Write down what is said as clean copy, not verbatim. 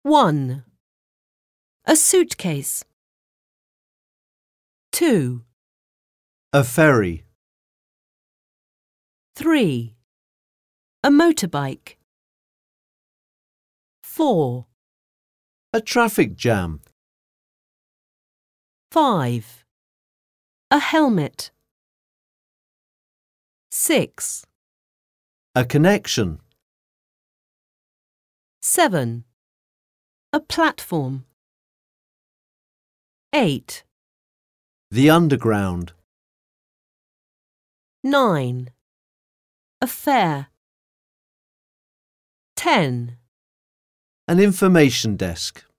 1. A suitcase. 2. A ferry. 3. A motorbike. 4. A traffic jam. 5. A helmet. 6. A connection. 7. A platform. 8. The underground. 9. A fair. 10. An information desk.